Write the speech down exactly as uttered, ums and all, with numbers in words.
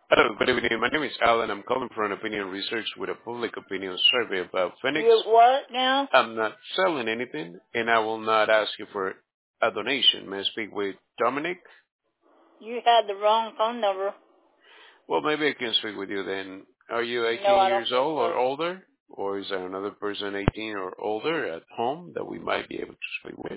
Hello, good evening. My name is Alan. I'm calling for an opinion research with a public opinion survey about Phoenix. You what now? I'm not selling anything, and I will not ask you for a donation. May I speak with Dominic? You had the wrong phone number. Well, maybe I can speak with you then. Are you No, eighteen I don't years think old or so. older? Or is there another person eighteen or older at home that we might be able to speak with?